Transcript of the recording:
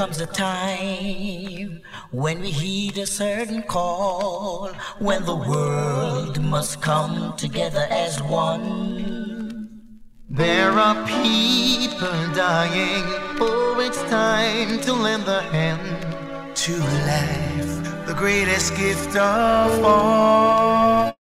comes a time when we heed a certain call, when the world must come together as one. There are people dying, oh, it's time to lend a hand to life, the greatest gift of all.